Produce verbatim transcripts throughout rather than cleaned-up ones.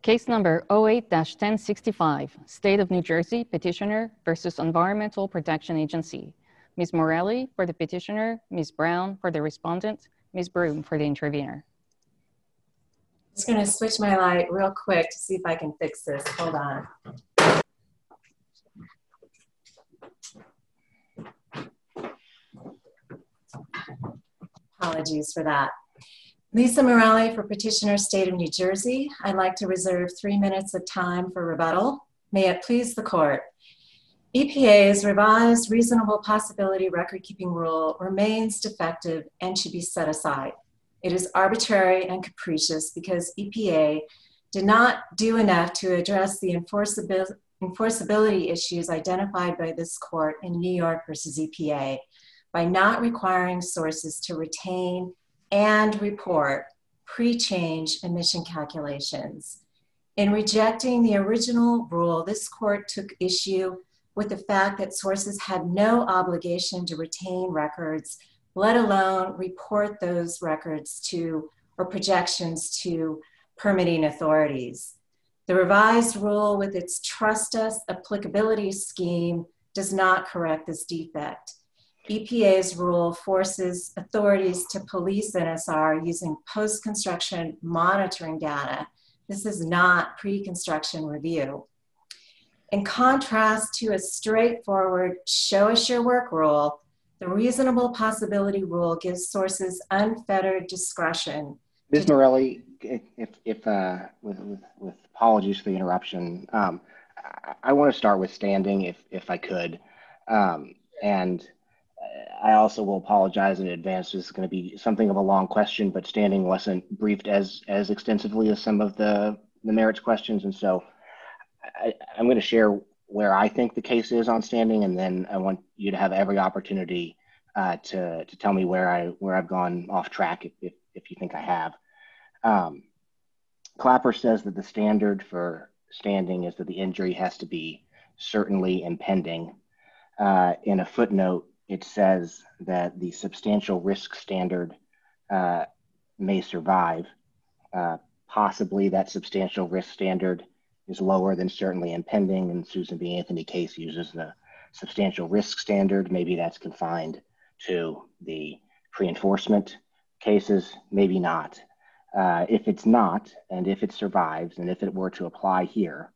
Case number oh eight dash ten sixty-five, State of New Jersey Petitioner versus Environmental Protection Agency. Miz Morelli for the petitioner, Miz Brown for the respondent, Miz Broom for the intervener. I'm just going to switch my light real quick to see if I can fix this. Hold on. Apologies for that. Lisa Morelli for petitioner, State of New Jersey. I'd like to reserve three minutes of time for rebuttal. May it please the court. E P A's revised reasonable possibility record-keeping rule remains defective and should be set aside. It is arbitrary and capricious because E P A did not do enough to address the enforceability, enforceability issues identified by this court in New York versus E P A by not requiring sources to retain and report pre-change emission calculations. In rejecting the original rule, this court took issue with the fact that sources had no obligation to retain records, let alone report those records to or projections to permitting authorities. The revised rule with its trust us applicability scheme does not correct this defect. E P A's rule forces authorities to police N S R using post-construction monitoring data. This is not pre-construction review. In contrast to a straightforward show us your work rule, the reasonable possibility rule gives sources unfettered discretion. Miz Morelli, if, if uh, with, with, with apologies for the interruption, um, I, I want to start with standing if, if I could. Um, and I also will apologize in advance. This is going to be something of a long question, but standing wasn't briefed as as extensively as some of the, the merits questions. And so I, I'm going to share where I think the case is on standing, and then I want you to have every opportunity uh, to, to tell me where, I, where I've gone off track if, if, if you think I have. Um, Clapper says that the standard for standing is that the injury has to be certainly impending. Uh, in a footnote, it says that the substantial risk standard uh, may survive. Uh, possibly that substantial risk standard is lower than certainly impending, and Susan B. Anthony case uses the substantial risk standard. Maybe that's confined to the pre-enforcement cases, maybe not. Uh, if it's not, and if it survives, and if it were to apply here,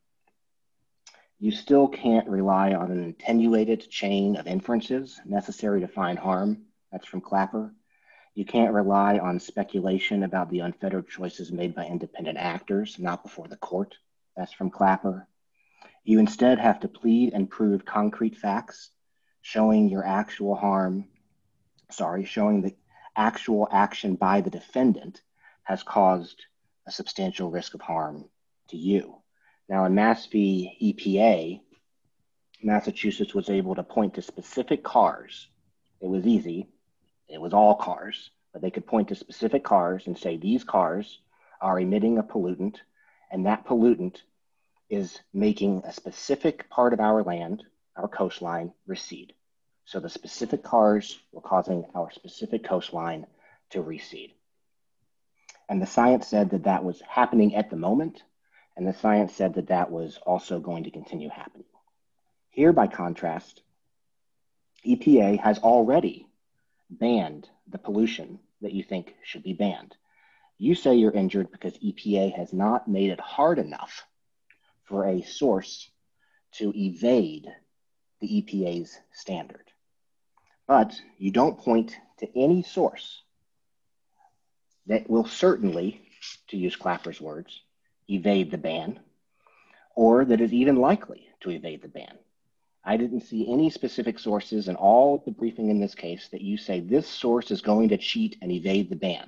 you still can't rely on an attenuated chain of inferences necessary to find harm. That's from Clapper. You can't rely on speculation about the unfettered choices made by independent actors, not before the court. That's from Clapper. You instead have to plead and prove concrete facts, showing your actual harm, sorry, showing the actual action by the defendant has caused a substantial risk of harm to you. Now, in Mass v. E P A, Massachusetts was able to point to specific cars. It was easy. It was all cars, but they could point to specific cars and say these cars are emitting a pollutant, and that pollutant is making a specific part of our land, our coastline, recede. So the specific cars were causing our specific coastline to recede. And the science said that that was happening at the moment, and the science said that that was also going to continue happening. Here, by contrast, E P A has already banned the pollution that you think should be banned. You say you're injured because E P A has not made it hard enough for a source to evade the E P A's standard. But you don't point to any source that will certainly, to use Clapper's words, evade the ban, or that is even likely to evade the ban. I didn't see any specific sources in all of the briefing in this case that you say this source is going to cheat and evade the ban.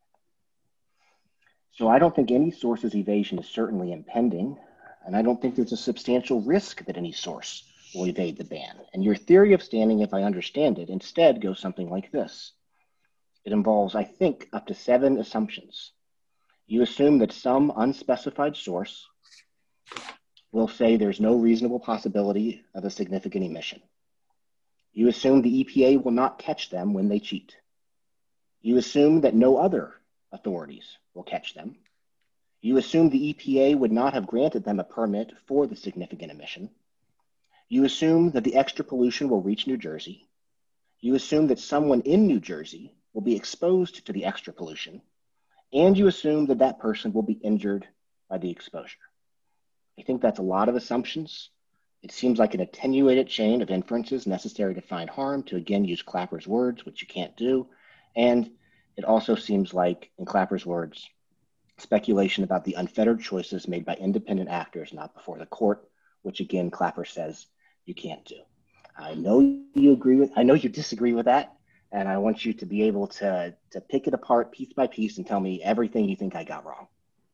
So I don't think any source's evasion is certainly impending, and I don't think there's a substantial risk that any source will evade the ban. And your theory of standing, if I understand it, instead goes something like this. It involves, I think, up to seven assumptions. You assume that some unspecified source will say there's no reasonable possibility of a significant emission. You assume the E P A will not catch them when they cheat. You assume that no other authorities will catch them. You assume the E P A would not have granted them a permit for the significant emission. You assume that the extra pollution will reach New Jersey. You assume that someone in New Jersey will be exposed to the extra pollution, and you assume that that person will be injured by the exposure. I think that's a lot of assumptions. It seems like an attenuated chain of inferences necessary to find harm, to again use Clapper's words, which you can't do. And it also seems like, in Clapper's words, speculation about the unfettered choices made by independent actors not before the court, which again, Clapper says you can't do. I know you agree with, I know you disagree with that, and I want you to be able to, to pick it apart piece by piece and tell me everything you think I got wrong.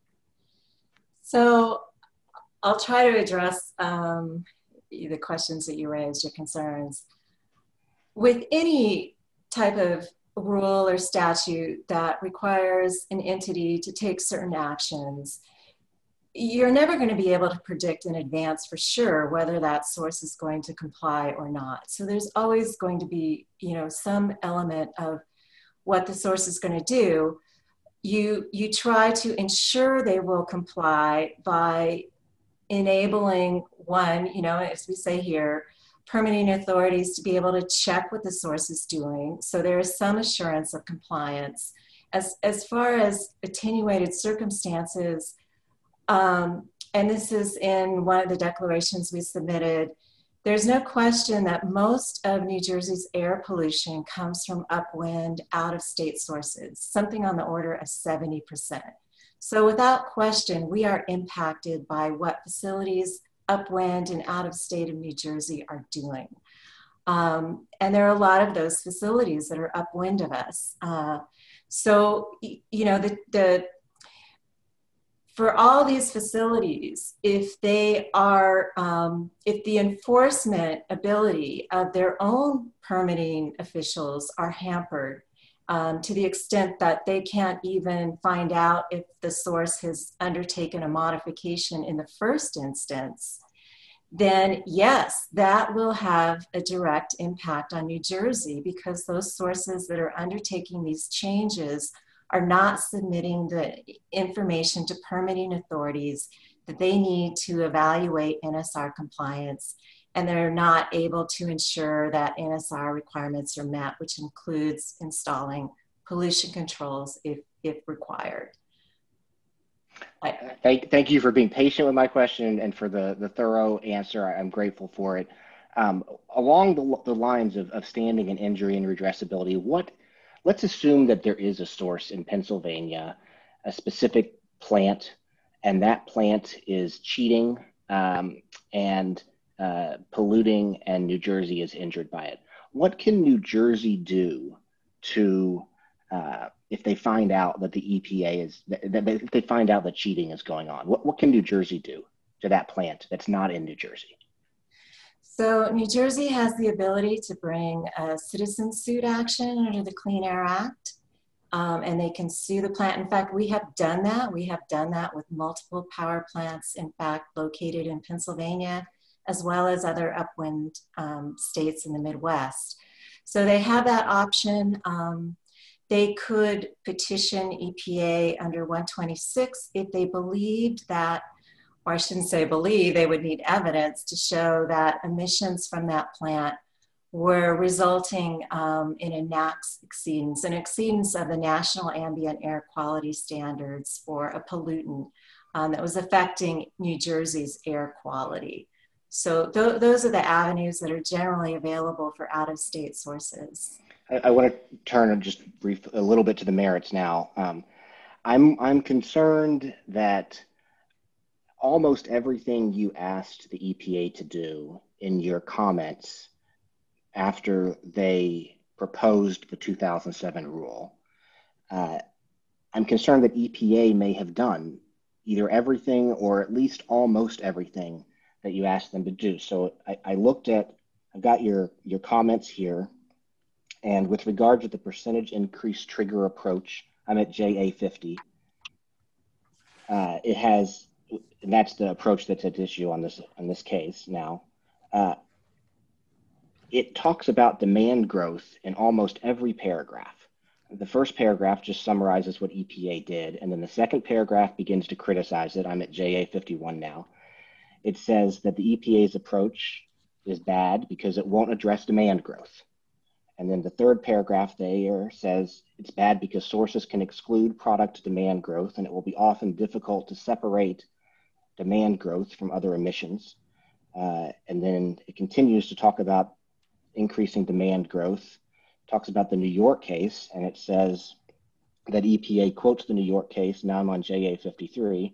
So I'll try to address um, the questions that you raised, your concerns. With any type of rule or statute that requires an entity to take certain actions, you're never going to be able to predict in advance for sure whether that source is going to comply or not. So there's always going to be, you know, some element of what the source is going to do. You, you try to ensure they will comply by enabling one, you know, as we say here, permitting authorities to be able to check what the source is doing. So there is some assurance of compliance. As, as far as attenuated circumstances, um, and this is in one of the declarations we submitted, there's no question that most of New Jersey's air pollution comes from upwind, out-of-state sources, something on the order of seventy percent. So without question, we are impacted by what facilities upwind and out of state of New Jersey are doing. Um, and there are a lot of those facilities that are upwind of us. Uh, so, you know, the, the, for all these facilities, if they are, um, if the enforcement ability of their own permitting officials are hampered, Um, to the extent that they can't even find out if the source has undertaken a modification in the first instance, then yes, that will have a direct impact on New Jersey, because those sources that are undertaking these changes are not submitting the information to permitting authorities that they need to evaluate N S R compliance, and they're not able to ensure that N S R requirements are met, which includes installing pollution controls if, if required. I, thank, thank you for being patient with my question and for the, the thorough answer. I'm grateful for it. Um, along the, the lines of, of standing and injury and redressability, what, let's assume that there is a source in Pennsylvania, a specific plant, and that plant is cheating um, and uh, polluting, and New Jersey is injured by it. What can New Jersey do to, uh, if they find out that the E P A is, that, that if they find out that cheating is going on, what, what can New Jersey do to that plant that's not in New Jersey? So New Jersey has the ability to bring a citizen suit action under the Clean Air Act, um, and they can sue the plant. In fact, we have done that. We have done that with multiple power plants, in fact, located in Pennsylvania, as well as other upwind um, states in the Midwest. So they have that option. Um, they could petition E P A under one twenty-six if they believed that, or I shouldn't say believe, they would need evidence to show that emissions from that plant were resulting um, in a NAAQS exceedance, an exceedance of the National Ambient Air Quality Standards for a pollutant um, that was affecting New Jersey's air quality. So th those are the avenues that are generally available for out-of-state sources. I, I want to turn just brief a little bit to the merits now. Um, I'm I'm concerned that almost everything you asked the E P A to do in your comments after they proposed the two thousand seven rule, uh, I'm concerned that E P A may have done either everything or at least almost everything that you asked them to do. So I, I looked at, I've got your, your comments here, and with regard to the percentage increase trigger approach, I'm at J A fifty. Uh, it has, and that's the approach that's at issue on this, on this case now. Uh, it talks about demand growth in almost every paragraph. the first paragraph just summarizes what E P A did, and then the second paragraph begins to criticize it. I'm at J A fifty-one now. It says that the E P A's approach is bad because it won't address demand growth. And then the third paragraph there says it's bad because sources can exclude product demand growth, and it will be often difficult to separate demand growth from other emissions. Uh, and then it continues to talk about increasing demand growth, talks about the New York case, and it says that E P A quotes the New York case. Now I'm on J A fifty-three.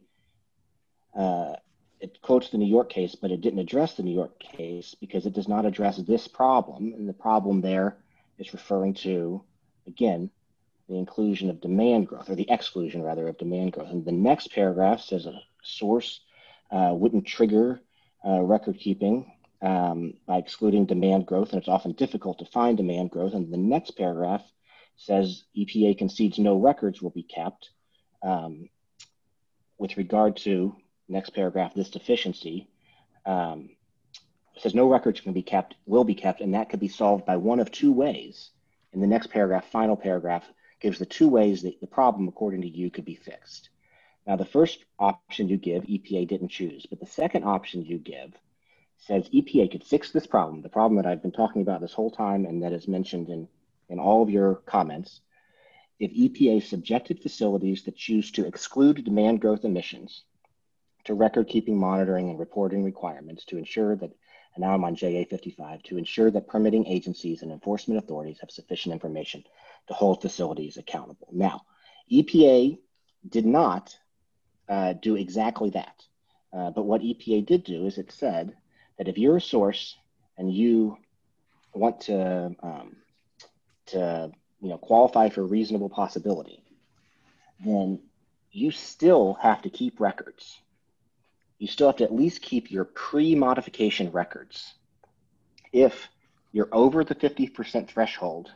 Uh, it quotes the New York case, but it didn't address the New York case because it does not address this problem. And the problem there is referring to, again, the inclusion of demand growth, or the exclusion, rather, of demand growth. And the next paragraph says a source uh, wouldn't trigger uh, record keeping um, by excluding demand growth, and it's often difficult to find demand growth. And the next paragraph says E P A concedes no records will be kept um, with regard to, next paragraph, this deficiency. Um, It says no records can be kept, will be kept, and that could be solved by one of two ways. In the next paragraph, final paragraph, gives the two ways that the problem, according to you, could be fixed. Now, the first option you give, E P A didn't choose, but the second option you give says E P A could fix this problem, the problem that I've been talking about this whole time and that is mentioned in, in all of your comments, if E P A subjected facilities that choose to exclude demand growth emissions to record-keeping, monitoring, and reporting requirements to ensure that, and now I'm on J A fifty-five, to ensure that permitting agencies and enforcement authorities have sufficient information to hold facilities accountable. Now, E P A did not uh, do exactly that. Uh, but what E P A did do is it said that if you're a source and you want to, um, to you know, qualify for reasonable possibility, then you still have to keep records. You still have to at least keep your pre-modification records. If you're over the fifty percent threshold,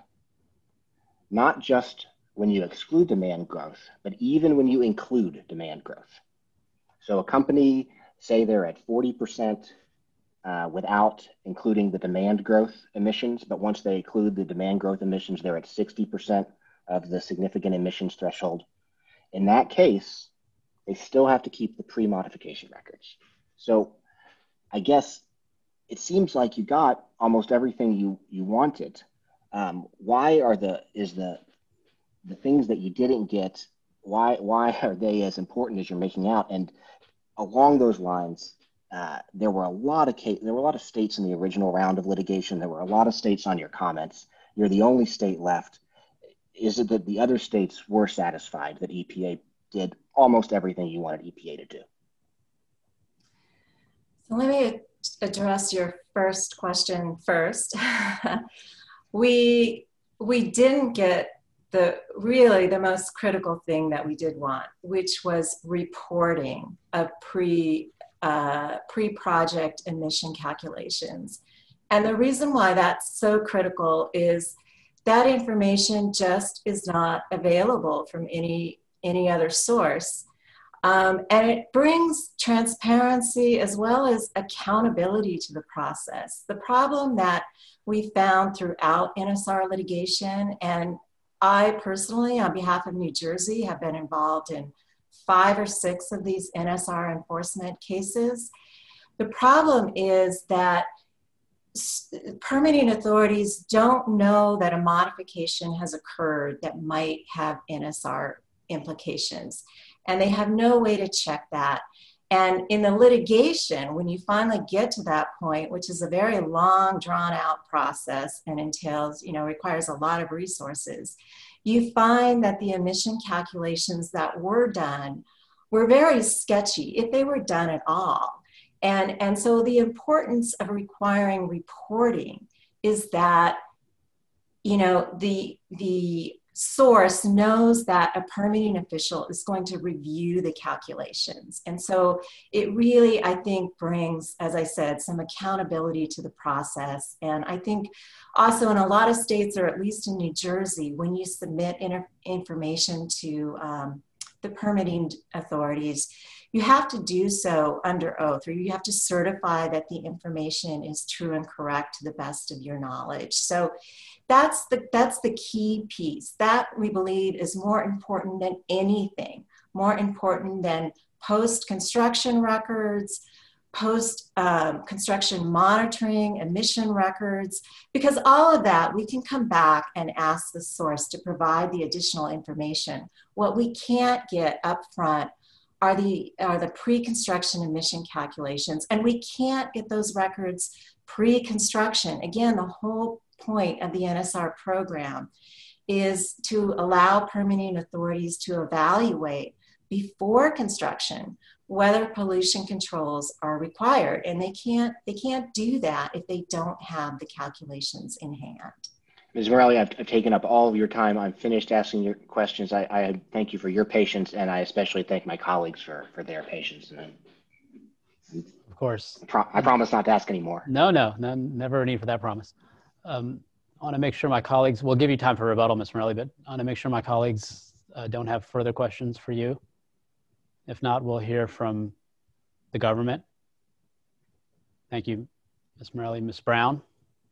not just when you exclude demand growth, but even when you include demand growth. So a company, say they're at forty percent uh, without including the demand growth emissions, but once they include the demand growth emissions, they're at sixty percent of the significant emissions threshold. In that case, they still have to keep the pre-modification records. So I guess it seems like you got almost everything you, you wanted. Um, why are the, is the, the things that you didn't get, why, why are they as important as you're making out? And along those lines, uh, there were a lot of case, there were a lot of states in the original round of litigation. There were a lot of states on your comments. You're the only state left. Is it that the other states were satisfied that E P A did almost everything you wanted E P A to do? So let me address your first question first. we, we didn't get the really the most critical thing that we did want, which was reporting of pre, uh, pre-project emission calculations. And the reason why that's so critical is that information just is not available from any, any other source. Um, and it brings transparency as well as accountability to the process. The problem that we found throughout N S R litigation, and I personally, on behalf of New Jersey, have been involved in five or six of these N S R enforcement cases. The problem is that permitting authorities don't know that a modification has occurred that might have N S R implications, and they have no way to check that. And in the litigation, when you finally get to that point, which is a very long, drawn-out process and entails, you know, requires a lot of resources, you find that the emission calculations that were done were very sketchy, if they were done at all. And, and so the importance of requiring reporting is that, you know, the, the source knows that a permitting official is going to review the calculations. And so it really, I think, brings, as I said, some accountability to the process. And I think also in a lot of states, or at least in New Jersey, when you submit information to um, the permitting authorities, you have to do so under oath, or you have to certify that the information is true and correct to the best of your knowledge. So that's the, that's the key piece. That, we believe, is more important than anything, more important than post-construction records, post-construction um, monitoring, emission records, because all of that, we can come back and ask the source to provide the additional information. What we can't get up front are the, are the pre-construction emission calculations, and we can't get those records pre-construction. Again, the whole point of the N S R program is to allow permitting authorities to evaluate before construction whether pollution controls are required, and they can't they can't do that if they don't have the calculations in hand. Miz Morelli, I've, I've taken up all of your time. I'm finished asking your questions. I, I thank you for your patience, and I especially thank my colleagues for for their patience. And of course, I, pro I promise not to ask any more. No, no, no, never a need for that promise. Um, I want to make sure my colleagues, we'll give you time for rebuttal, Miz Morelli, but I want to make sure my colleagues uh, don't have further questions for you. If not, we'll hear from the government. Thank you, Miz Morelli. Miz Brown.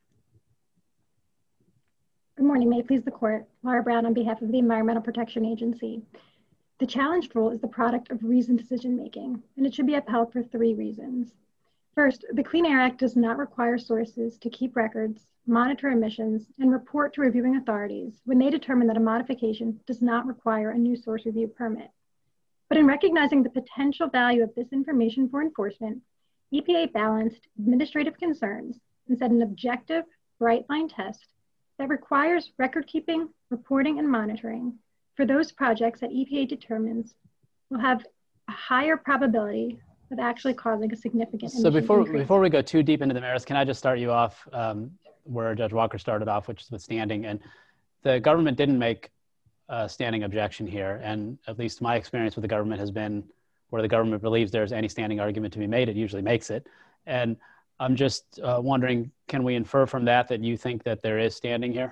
Good morning, may it please the court. Laura Brown on behalf of the Environmental Protection Agency. The challenged rule is the product of reasoned decision-making, and it should be upheld for three reasons. First, the Clean Air Act does not require sources to keep records, monitor emissions, and report to reviewing authorities when they determine that a modification does not require a new source review permit. But in recognizing the potential value of this information for enforcement, E P A balanced administrative concerns and set an objective, bright-line test that requires record-keeping, reporting, and monitoring for those projects that E P A determines will have a higher probability of actually causing a significant So before, increase. before we go too deep into the merits, can I just start you off um, where Judge Walker started off, which is with standing. And the government didn't make a standing objection here. And at least my experience with the government has been where the government believes there's any standing argument to be made, it usually makes it. And I'm just uh, wondering, can we infer from that that you think that there is standing here?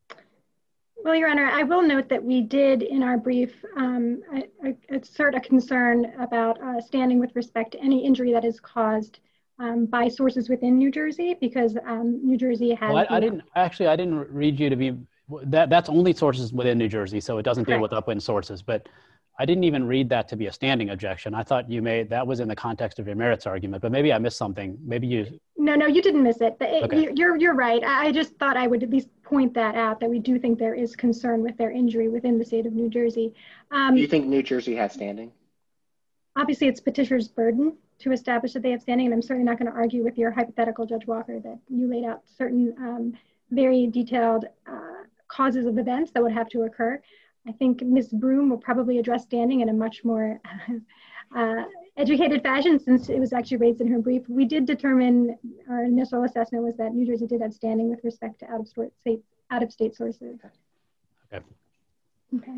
Well, Your Honor, I will note that we did in our brief um, assert a concern about uh, standing with respect to any injury that is caused um, by sources within New Jersey, because um, New Jersey has- Well, I, I didn't, actually, I didn't read you to be, that that's only sources within New Jersey, so it doesn't deal with upwind sources, but I didn't even read that to be a standing objection. I thought you made, that was in the context of your merits argument, but maybe I missed something. Maybe you. No, no, you didn't miss it. But it, okay. you're, you're right. I just thought I would at least point that out, that we do think there is concern with their injury within the state of New Jersey. Um, do you think New Jersey has standing? Obviously, it's petitioner's burden to establish that they have standing, and I'm certainly not going to argue with your hypothetical, Judge Walker, that you laid out certain um, very detailed uh, causes of events that would have to occur. I think Miz Broom will probably address standing in a much more uh, educated fashion, since it was actually raised in her brief. We did determine, our initial assessment was that New Jersey did have standing with respect to out-of-state out-of-state sources. Okay. Okay.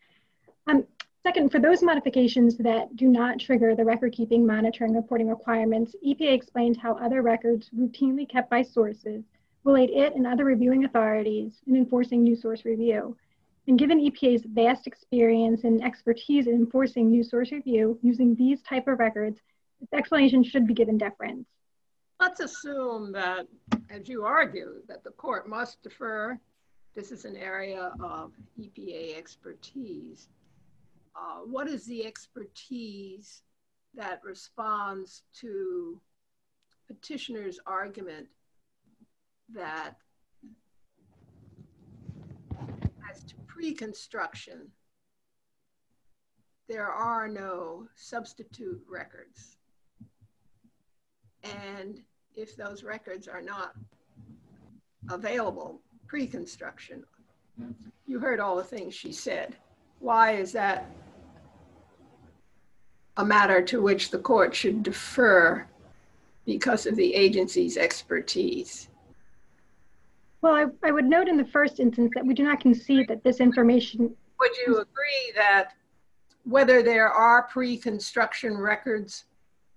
Um, second, for those modifications that do not trigger the record-keeping, monitoring, reporting requirements, E P A explained how other records routinely kept by sources will aid it and other reviewing authorities in enforcing new source review. And given E P A's vast experience and expertise in enforcing new source review using these type of records, its explanation should be given deference. Let's assume that, as you argue, that the court must defer. This is an area of E P A expertise. Uh, what is the expertise that responds to petitioner's argument that as to pre-construction, there are no substitute records? And if those records are not available pre-construction, you heard all the things she said. Why is that a matter to which the court should defer because of the agency's expertise? Well, I, I would note in the first instance that we do not concede that this information. Would you agree that whether there are pre-construction records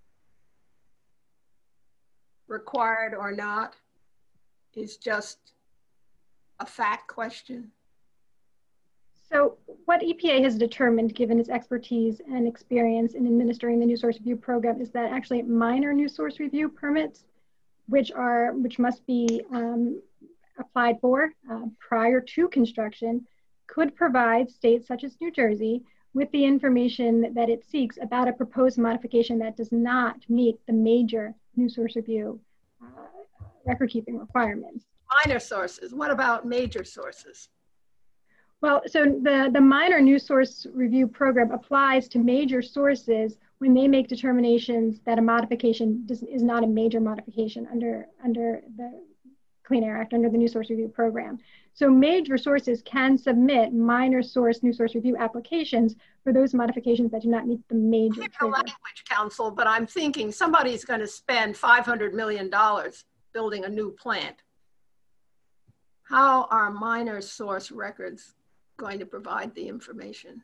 required or not is just a fact question? So what E P A has determined, given its expertise and experience in administering the new source review program, is that actually minor new source review permits, which are which must be um, applied for uh, prior to construction, could provide states such as New Jersey with the information that it seeks about a proposed modification that does not meet the major new source review uh, record keeping requirements. Minor sources. What about major sources? Well, so the, the minor new source review program applies to major sources when they make determinations that a modification does, is not a major modification under, under the Clean Air Act, under the new source review program. So major sources can submit minor source new source review applications for those modifications that do not meet the major The trigger. language, council, but I'm thinking somebody's going to spend five hundred million dollars building a new plant. How are minor source records going to provide the information?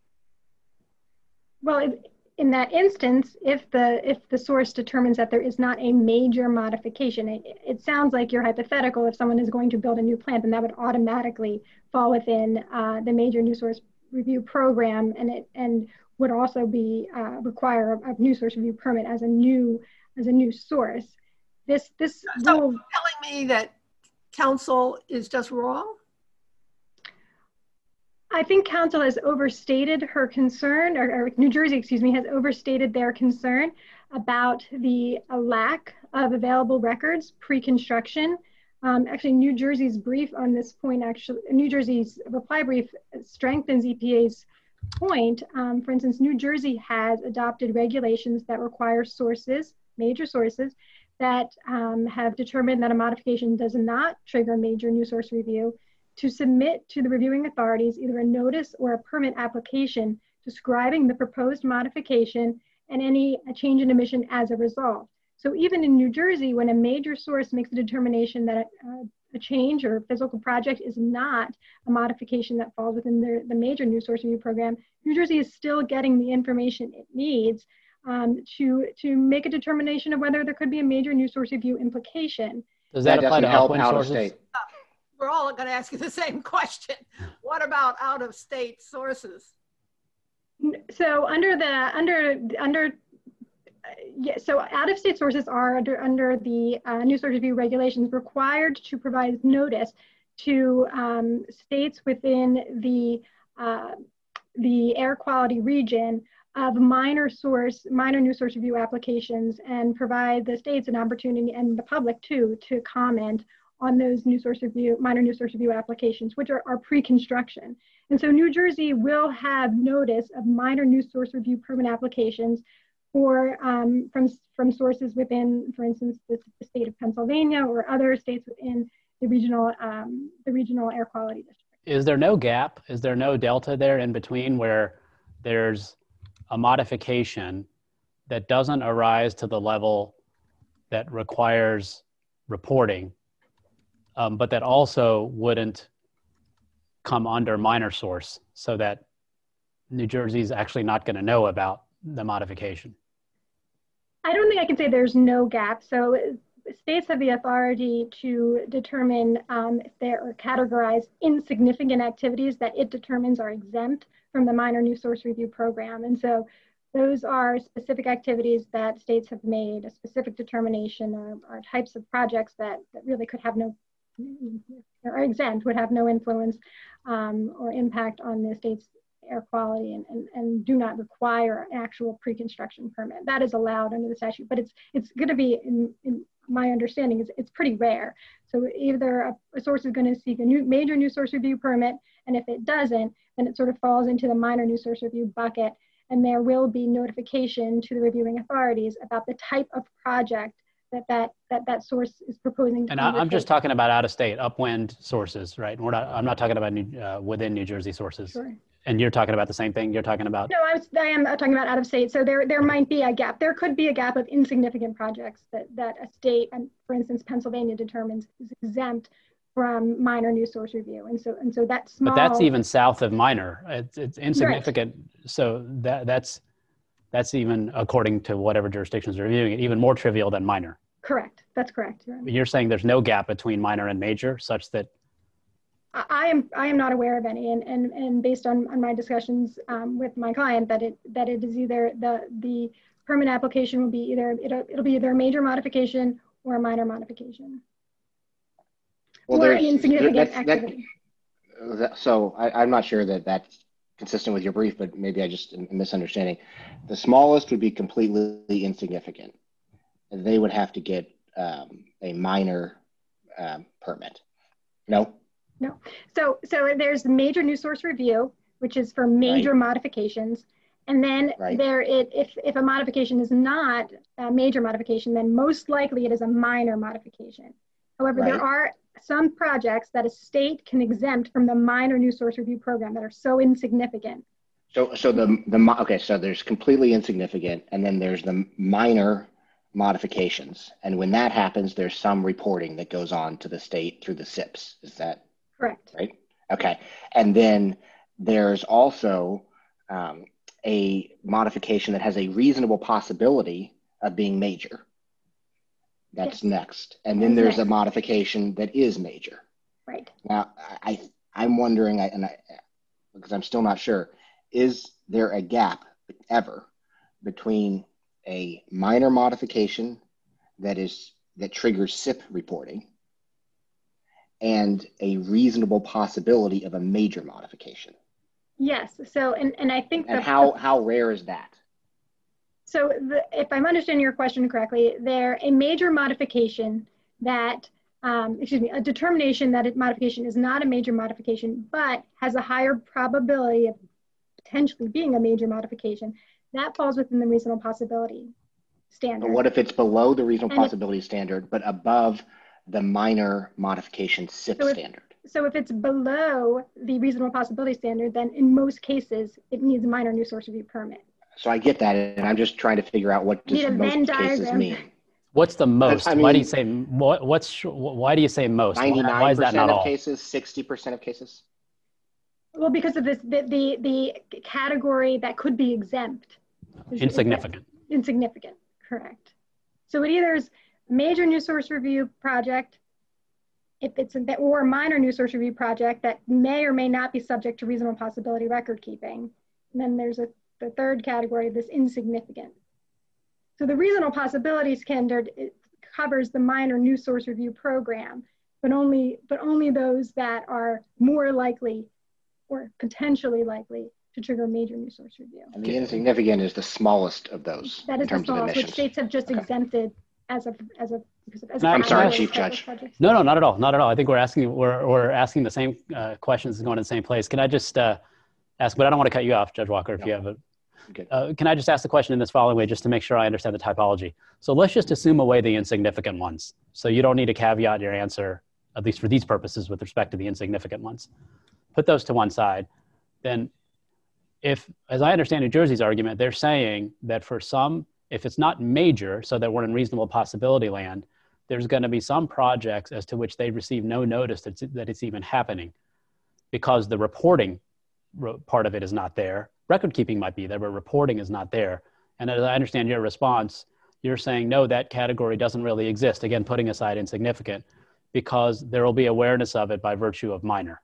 Well, in that instance, if the if the source determines that there is not a major modification, it, it sounds like you're hypothetical. If someone is going to build a new plant, then that would automatically fall within uh, the major new source review program, and it and would also be uh, require a, a new source review permit as a new as a new source. This this So rule, you're telling me that council is just wrong? I think council has overstated her concern, or, or New Jersey, excuse me, has overstated their concern about the uh, lack of available records pre-construction. Um, actually, New Jersey's brief on this point, actually, New Jersey's reply brief strengthens E P A's point. Um, for instance, New Jersey has adopted regulations that require sources, major sources, that um, have determined that a modification does not trigger major new source review, to submit to the reviewing authorities either a notice or a permit application describing the proposed modification and any a change in emission as a result. So even in New Jersey, when a major source makes a determination that a, a change or physical project is not a modification that falls within the, the major new source review program, New Jersey is still getting the information it needs um, to, to make a determination of whether there could be a major new source review implication. Does that, That apply doesn't to help upwind out of sources? state. We're all going to ask you the same question. What about out-of-state sources? So under the under under uh, yeah, so out-of-state sources are under under the uh, new source review regulations required to provide notice to um, states within the uh, the air quality region of minor source minor new source review applications, and provide the states an opportunity, and the public too, to comment on those new source review, minor new source review applications, which are, are pre-construction. And so New Jersey will have notice of minor new source review permit applications for, um, from, from sources within, for instance, the, the state of Pennsylvania or other states within the regional, um, the regional air quality district. Is there no gap? Is there no delta there in between where there's a modification that doesn't arise to the level that requires reporting, Um, but that also wouldn't come under minor source, so that New Jersey's actually not going to know about the modification? I don't think I can say there's no gap. So states have the authority to determine um, if there are categorized insignificant activities that it determines are exempt from the minor new source review program. And so those are specific activities that states have made a specific determination, or, or types of projects that, that really could have no are exempt, would have no influence um, or impact on the state's air quality, and, and, and do not require an actual pre-construction permit. That is allowed under the statute, but it's it's going to be, in, in my understanding, is it's pretty rare. So either a, a source is going to seek a new major new source review permit, and if it doesn't, then it sort of falls into the minor new source review bucket, and there will be notification to the reviewing authorities about the type of project that that that, that source is proposing. And I, I'm just talking about out-of-state, upwind sources, right? We're not. I'm not talking about new, uh, within New Jersey sources. Sure. And you're talking about the same thing. You're talking about. No, I was. I am talking about out of state. So there there might be a gap. There could be a gap of insignificant projects that that a state, and for instance, Pennsylvania determines is exempt from minor new source review, and so and so that small. But that's even south of minor. It's it's insignificant. Right. So that that's. That's even, according to whatever jurisdictions are reviewing it, even more trivial than minor. Correct. That's correct. You're, You're saying there's no gap between minor and major, such that I, I am I am not aware of any, and and, and based on, on my discussions um, with my client, that it that it is either the the permit application will be either it'll, it'll be either a major modification or a minor modification, Well, or an there's insignificant that's, that, activity. that, so I, I'm not sure that that's consistent with your brief, but maybe I just am misunderstanding. The smallest would be completely insignificant. They would have to get um, a minor um, permit. No? No. So so there's the major new source review, which is for major Right. modifications. And then Right. there, it, if, if a modification is not a major modification, then most likely it is a minor modification. However, Right. there are some projects that a state can exempt from the minor new source review program that are so insignificant. So, so the, the, mo- okay, so there's completely insignificant, and then there's the minor modifications. And when that happens, there's some reporting that goes on to the state through the S I Ps. Is that Correct. right? Okay. And then there's also um, a modification that has a reasonable possibility of being major. That's Yes. next. And then That's there's next. a modification that is major. Right. Now, I, I'm wondering, and I, because I'm still not sure, is there a gap ever between a minor modification that is that triggers S I P reporting and a reasonable possibility of a major modification? Yes. So, and, and I think And that how, how rare is that? So the, if I'm understanding your question correctly, there a major modification that, um, excuse me, a determination that a modification is not a major modification, but has a higher probability of potentially being a major modification, that falls within the reasonable possibility standard. But what if it's below the reasonable And if- possibility standard, but above the minor modification S I P So if- standard? So if it's below the reasonable possibility standard, then in most cases, it needs a minor new source review permit. So I get that, and I'm just trying to figure out what does Need a most Venn cases diagram. mean. What's the most? I why do you mean- say what, what's why do you say most? Why, why ninety-nine is that percent not of all? cases, sixty percent of cases? Well, because of this, the, the, the category that could be exempt. is- is that- Insignificant. Insignificant, correct. So it either is a major new source review project, if it's a, or a minor new source review project that may or may not be subject to reasonable possibility record keeping. And then there's a, the third category, this insignificant. So the reasonable possibility standard, it covers the minor new source review program, but only, but only those that are more likely or potentially likely to trigger a major new source review. And the insignificant is the smallest of those That in is the terms of smallest, which emissions. states have just Okay. exempted as a, as a, because of- as No, a I'm sorry, category Chief of type of Judge. projects. No, no, not at all, not at all. I think we're asking we're we're asking the same uh, questions and going to the same place. Can I just uh, ask? But I don't want to cut you off, Judge Walker. If No. you have a, Good. uh, can I just ask the question in this following way, just to make sure I understand the typology? So let's just assume away the insignificant ones. So you don't need to caveat your answer, at least for these purposes, with respect to the insignificant ones. Put those to one side. Then, if, as I understand New Jersey's argument, they're saying that for some, if it's not major, so that we're in reasonable possibility land, there's going to be some projects as to which they receive no notice that it's, that it's even happening because the reporting part of it is not there. Record keeping might be there, but reporting is not there. And as I understand your response, you're saying, no, that category doesn't really exist. Again, putting aside insignificant, because there will be awareness of it by virtue of minor.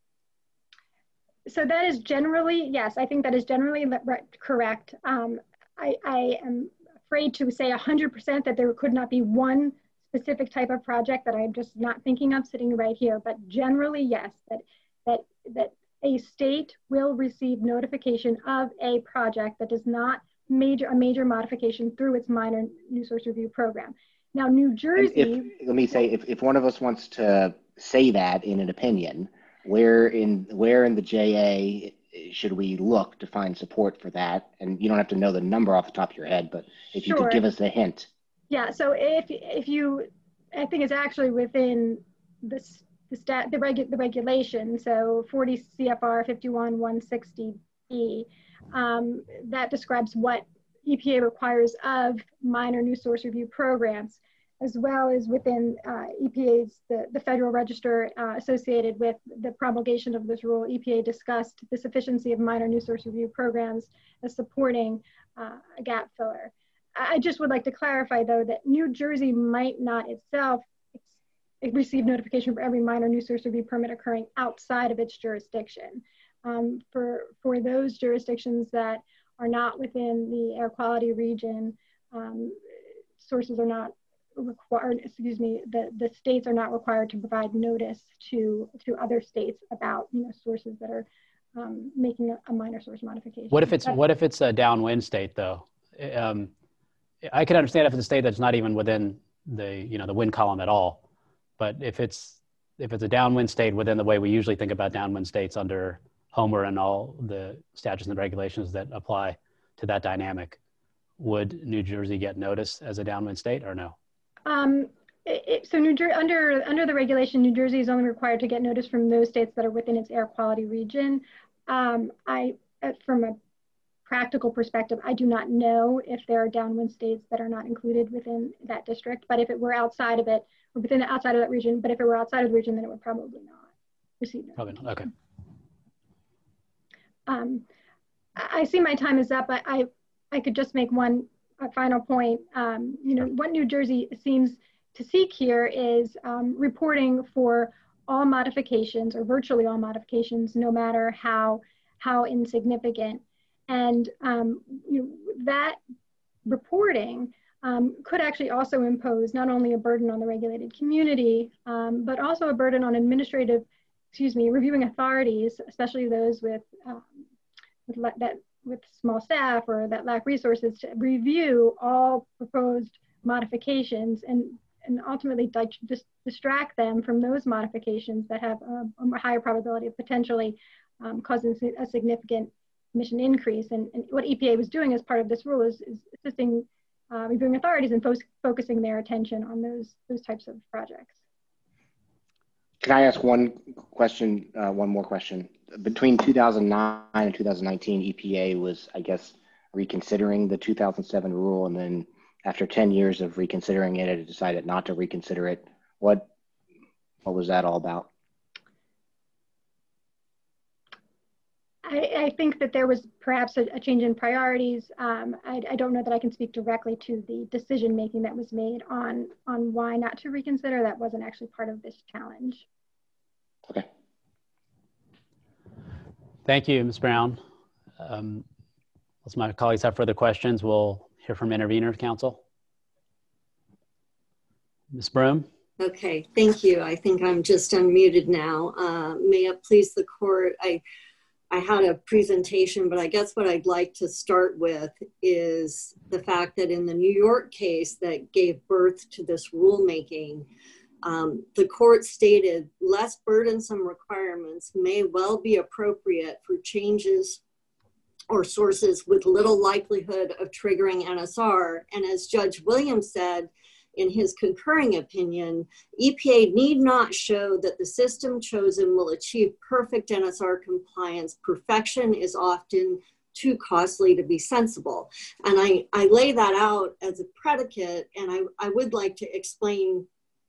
So that is generally, yes, I think that is generally correct. Um, I, I am afraid to say one hundred percent that there could not be one specific type of project that I'm just not thinking of sitting right here, but generally, yes, that, that, that a state will receive notification of a project that does not major a major modification through its minor new source review program. Now, New Jersey. If, let me say, if, if one of us wants to say that in an opinion, where in where in the J A should we look to find support for that? And you don't have to know the number off the top of your head, but if you Sure. could give us a hint. Yeah. So if if you, I think it's actually within this. The stat, the regu the regulation, so forty C F R fifty-one one sixty B, um, that describes what E P A requires of minor new source review programs, as well as within uh, E P A's, the, the Federal Register uh, associated with the promulgation of this rule. E P A discussed the sufficiency of minor new source review programs as supporting uh, a gap filler. I just would like to clarify, though, that New Jersey might not itself receive notification for every minor new source review permit occurring outside of its jurisdiction. Um, for, for those jurisdictions that are not within the air quality region, um, sources are not required, excuse me, the, the states are not required to provide notice to, to other states about, you know, sources that are um, making a, a minor source modification. What if it's, That's, what if it's a downwind state though? Um, I can understand if it's a state that's not even within the, you know, the wind column at all. But if it's, if it's a downwind state within the way we usually think about downwind states under Homer and all the statutes and regulations that apply to that dynamic, would New Jersey get notice as a downwind state or no? Um, it, it, so New Jersey, under, under the regulation, New Jersey is only required to get notice from those states that are within its air quality region. Um, I, from a practical perspective, I do not know if there are downwind states that are not included within that district, but if it were outside of it, or within the outside of that region, but if it were outside of the region, then it would probably not receive notice. Probably not, okay. Um, I see my time is up. I, I, I could just make one a final point. Um, you know, what New Jersey seems to seek here is um, reporting for all modifications or virtually all modifications, no matter how, how insignificant. And um, you know, that reporting um, could actually also impose not only a burden on the regulated community, um, but also a burden on administrative, excuse me, reviewing authorities, especially those with, um, with that with small staff or that lack resources, to review all proposed modifications and, and ultimately dis distract them from those modifications that have a, a higher probability of potentially um, causing a significant emission increase. And, and what E P A was doing as part of this rule is, is assisting uh, reviewing authorities and fo focusing their attention on those, those types of projects. Can I ask one question, uh, one more question? Between two thousand nine and two thousand nineteen, E P A was, I guess, reconsidering the two thousand seven rule, and then after ten years of reconsidering it, it decided not to reconsider it. What, what was that all about? I, I think that there was perhaps a, a change in priorities. Um, I, I don't know that I can speak directly to the decision making that was made on, on why not to reconsider. That wasn't actually part of this challenge. Okay. Thank you, Miz Brown. Um, unless my colleagues have further questions, we'll hear from interveners counsel. Miz Broom. Okay, thank you. I think I'm just unmuted now. Uh, may it please the court, I, I had a presentation, but I guess what I'd like to start with is the fact that in the New York case that gave birth to this rulemaking, um, the court stated less burdensome requirements may well be appropriate for changes or sources with little likelihood of triggering N S R. And as Judge Williams said in his concurring opinion, E P A need not show that the system chosen will achieve perfect N S R compliance. Perfection is often too costly to be sensible. And I, I lay that out as a predicate, and I, I would like to explain.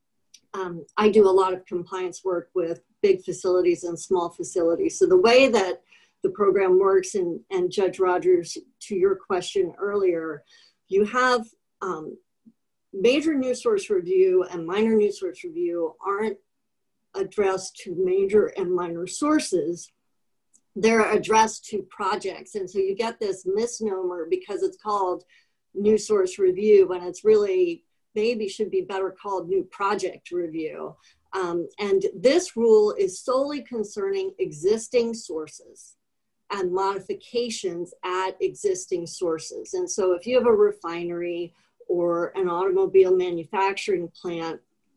Um, I do a lot of compliance work with big facilities and small facilities. So the way that the program works, and, and Judge Rogers, to your question earlier, you have um, major new source review and minor new source review aren't addressed to major and minor sources. They're addressed to projects. And so you get this misnomer because it's called new source review when it's really maybe should be better called new project review. Um, and this rule is solely concerning existing sources and modifications at existing sources. And so if you have a refinery or an automobile manufacturing plant,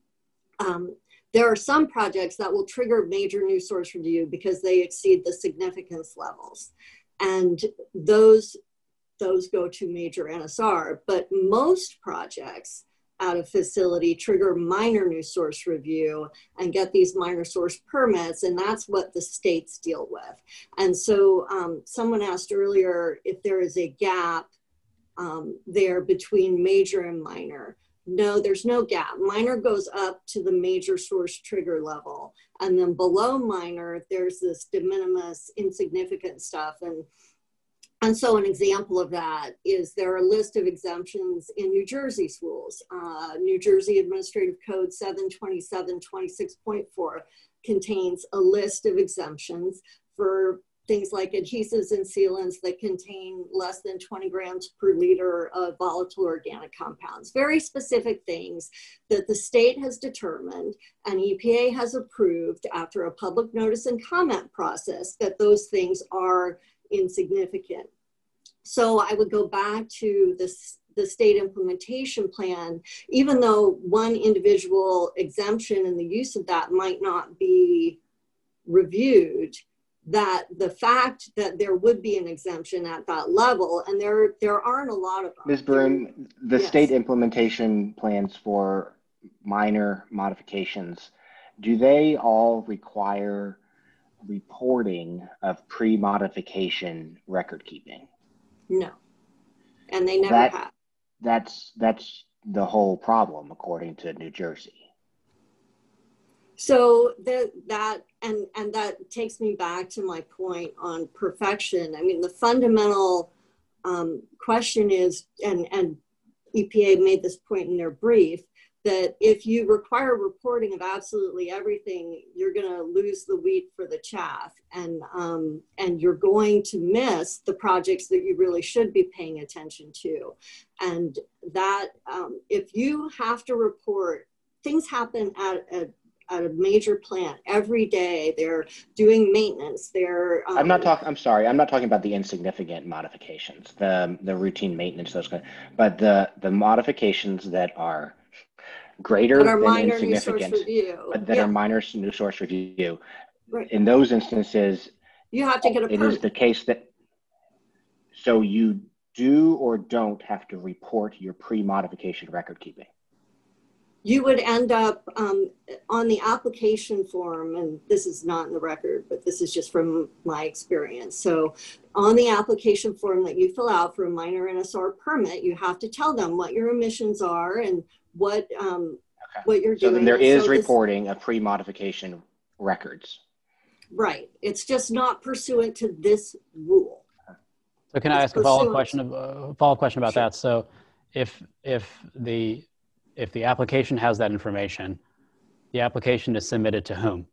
um, there are some projects that will trigger major new source review because they exceed the significance levels. And those, those go to major N S R, but most projects at a facility trigger minor new source review and get these minor source permits, and that's what the states deal with. And so um, someone asked earlier if there is a gap um, there between major and minor. No, there's no gap. Minor goes up to the major source trigger level, and then below minor, there's this de minimis insignificant stuff. And And so an example of that is there are a list of exemptions in New Jersey schools. Uh, New Jersey Administrative Code seven twenty-seven twenty-six point four contains a list of exemptions for things like adhesives and sealants that contain less than twenty grams per liter of volatile organic compounds. Very specific things that the state has determined and E P A has approved after a public notice and comment process that those things are insignificant. So I would go back to this, the state implementation plan, even though one individual exemption and the use of that might not be reviewed, that the fact that there would be an exemption at that level, and there there aren't a lot of them. Miz Broome, the Yes. state implementation plans for minor modifications, do they all require reporting of pre-modification record keeping? No, and they never That- have. That's that's the whole problem, according to New Jersey. So the, that, and, and that takes me back to my point on perfection. I mean, the fundamental um, question is, and, and E P A made this point in their brief, that if you require reporting of absolutely everything, you're going to lose the wheat for the chaff, and um, and you're going to miss the projects that you really should be paying attention to. And that um, if you have to report, things happen at a at a major plant every day. They're doing maintenance. They're um, I'm not talking. I'm sorry. I'm not talking about the insignificant modifications, the the routine maintenance, those kind. But the the modifications that are greater that are than minor new source insignificant, review. but that Yeah, are minor new source review. right. In those instances, You have to get a it permit. is the case that, so you do or don't have to report your pre-modification record keeping. You would end up um, on the application form, and this is not in the record, but this is just from my experience. So on the application form that you fill out for a minor N S R permit, you have to tell them what your emissions are and what um, Okay. what you're So doing. then there And is so this- reporting of pre-modification records. Right. It's just not pursuant to this rule. So can I It's ask a follow-up pursuant- question of uh, follow-up question about Sure. that? So if if the if the application has that information, the application is submitted to whom?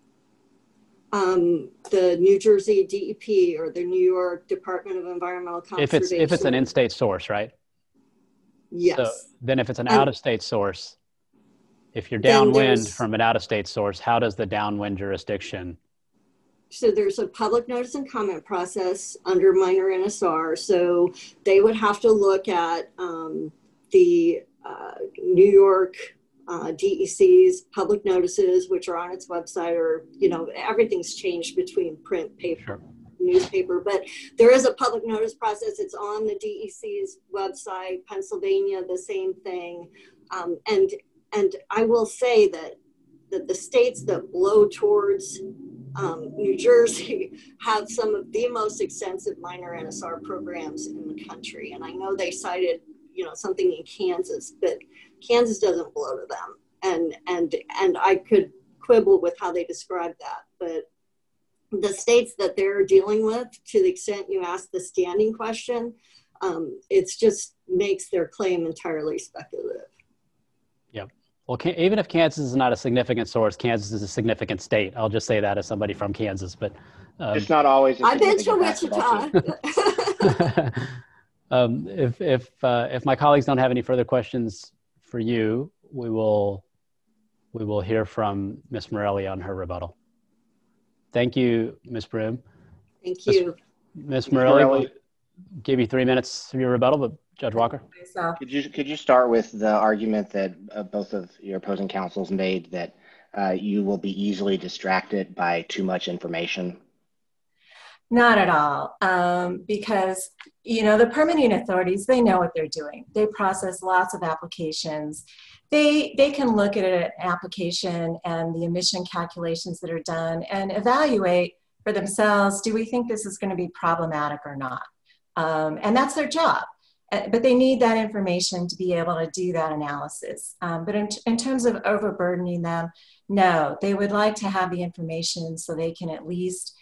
Um, the New Jersey D E P or the New York Department of Environmental Conservation. If it's if it's an in-state source, right? Yes. So then if it's an And- out-of-state source, if you're Then downwind there's- from an out-of-state source, how does the downwind jurisdiction? So there's a public notice and comment process under minor N S R. So they would have to look at um, the uh, New York uh, D E C's public notices, which are on its website, or, you know, everything's changed between print, paper, Sure. newspaper, but there is a public notice process. It's on the D E C's website. Pennsylvania, the same thing. Um, and and I will say that that the states that blow towards um, New Jersey have some of the most extensive minor N S R programs in the country. And I know they cited, you know, something in Kansas, but Kansas doesn't blow to them. And and and I could quibble with how they describe that, but the states that they're dealing with, to the extent you ask the standing question, um, it's just makes their claim entirely speculative. Yep. Well, can, even if Kansas is not a significant source, Kansas is a significant state. I'll just say that as somebody from Kansas, but um, It's not always. a I've been to significant basketball Wichita. team. um, if if uh, if my colleagues don't have any further questions for you, we will we will hear from Miz Morelli on her rebuttal. Thank you, Miz Broome. Thank Miz you. Miz Miz Morelli, Morelli. we'll give you three minutes of your rebuttal, but Judge Walker. So, Could you could you start with the argument that uh, both of your opposing counsels made that uh, you will be easily distracted by too much information? not at all, um, because, you know, the permitting authorities, they know what they're doing. They process lots of applications. They, they can look at an application and the emission calculations that are done and evaluate for themselves, do we think this is going to be problematic or not? Um, and that's their job. Uh, But they need that information to be able to do that analysis. Um, but in, in terms of overburdening them, no, they would like to have the information so they can at least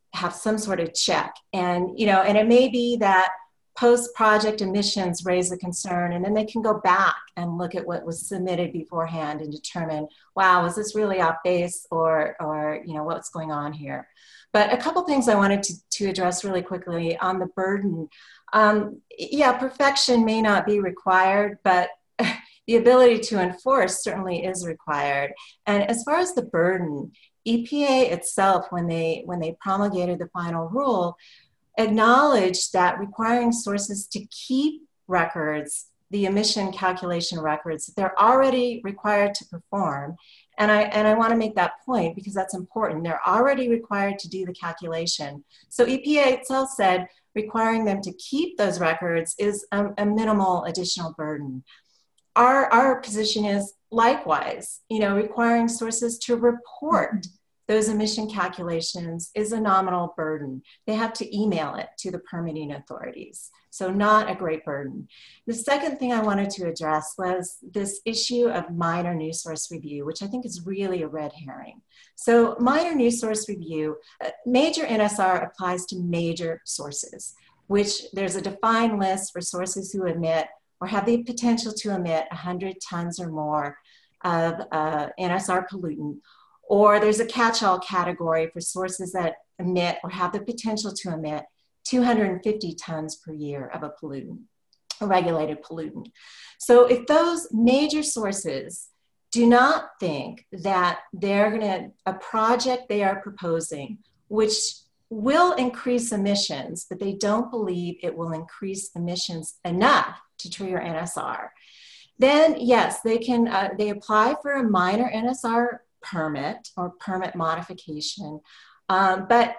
have some sort of check. And, you know, and it may be that post-project emissions raise a concern, and then they can go back and look at what was submitted beforehand and determine, wow, was this really off base, or, or you know, what's going on here? But a couple things I wanted to, to address really quickly on the burden. Um, yeah, perfection may not be required, but the ability to enforce certainly is required. And as far as the burden, E P A itself, when they, when they promulgated the final rule, acknowledged that requiring sources to keep records, the emission calculation records, that they're already required to perform. And I, and I want to make that point because that's important. They're already required to do the calculation. So E P A itself said requiring them to keep those records is a, a minimal additional burden. Our, our position is likewise, you know, requiring sources to report those emission calculations is a nominal burden. They have to email it to the permitting authorities. So not a great burden. The second thing I wanted to address was this issue of minor new source review, which I think is really a red herring. So minor new source review, uh, major N S R applies to major sources, which there's a defined list for sources who emit or have the potential to emit one hundred tons or more of uh, N S R pollutant. Or there's a catch-all category for sources that emit or have the potential to emit two hundred fifty tons per year of a pollutant, a regulated pollutant. So if those major sources do not think that they're gonna, a project they are proposing, which will increase emissions, but they don't believe it will increase emissions enough to trigger N S R, then yes, they can, uh, they apply for a minor N S R permit or permit modification. Um, but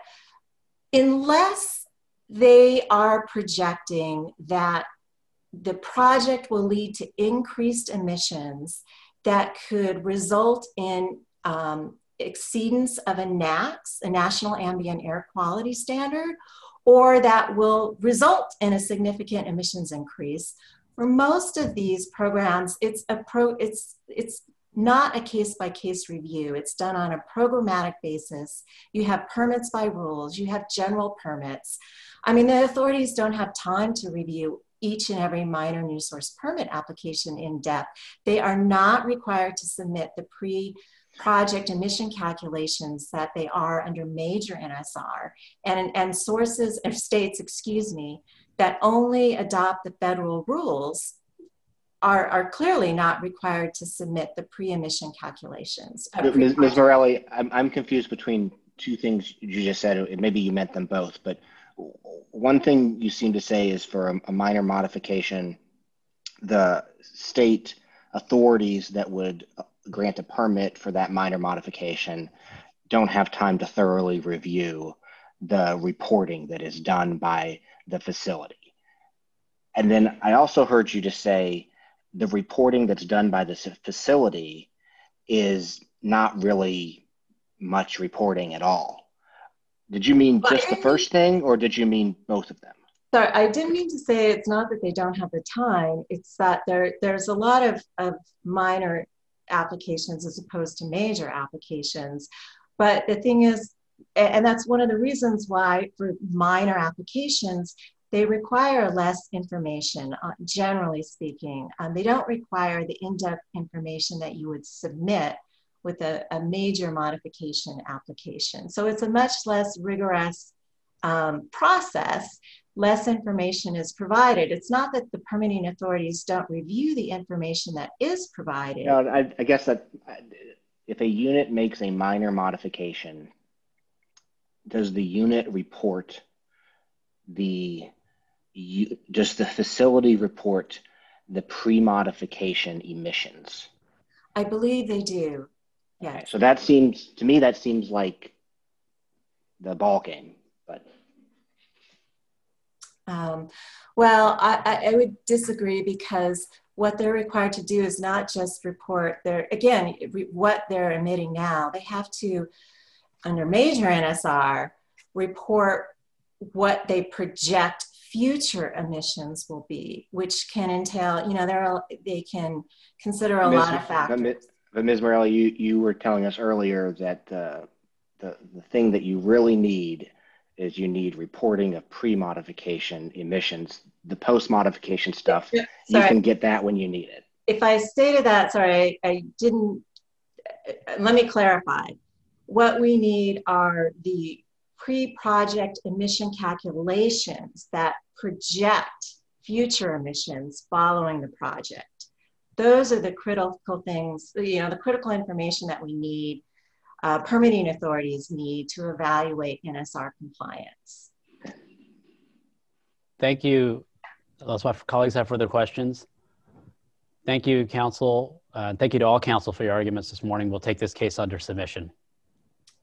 unless they are projecting that the project will lead to increased emissions that could result in um, exceedance of a NAAQS, a National Ambient Air Quality Standard, or that will result in a significant emissions increase. For most of these programs, it's a pro, it's, it's not a case-by-case review. It's done on a programmatic basis. You have permits by rules, you have general permits. I mean, the authorities don't have time to review each and every minor new source permit application in depth. They are not required to submit the pre-project emission calculations that they are under major N S R. And, and sources, or states, excuse me, that only adopt the federal rules Are, are clearly not required to submit the pre-emission calculations. Miz Miz Morelli, I'm, I'm confused between two things you just said. Maybe you meant them both, but one thing you seem to say is for a, a minor modification, the state authorities that would grant a permit for that minor modification don't have time to thoroughly review the reporting that is done by the facility. And then I also heard you just say the reporting that's done by the facility is not really much reporting at all. Did you mean just the first thing, or did you mean both of them? Sorry, I didn't mean to say it's not that they don't have the time. It's that there, there's a lot of, of minor applications as opposed to major applications. But the thing is, and that's one of the reasons why for minor applications, they require less information, uh, generally speaking. Um, they don't require the in-depth information that you would submit with a, a major modification application. So it's a much less rigorous um, process. Less information is provided. It's not that the permitting authorities don't review the information that is provided. No, I, I guess that if a unit makes a minor modification, does the unit report the You, does the facility report the pre-modification emissions? I believe they do. Yeah. Okay, so that seems to me that seems like the ball game, but um, well, I, I would disagree because what they're required to do is not just report their again what they're emitting now. They have to, under major N S R, report what they project future emissions will be, which can entail, you know, there are, they can consider a Miz lot of factors. But Miz Morelli, you, you were telling us earlier that uh, the, the thing that you really need is you need reporting of pre-modification emissions. The post-modification stuff, Yeah, you can get that when you need it. If I stated that, sorry, I, I didn't, let me clarify. What we need are the pre-project emission calculations that project future emissions following the project. Those are the critical things, you know, the critical information that we need, uh, permitting authorities need to evaluate N S R compliance. Thank you. Unless my colleagues have further questions. Thank you, counsel. Uh, thank you to all counsel for your arguments this morning. We'll take this case under submission.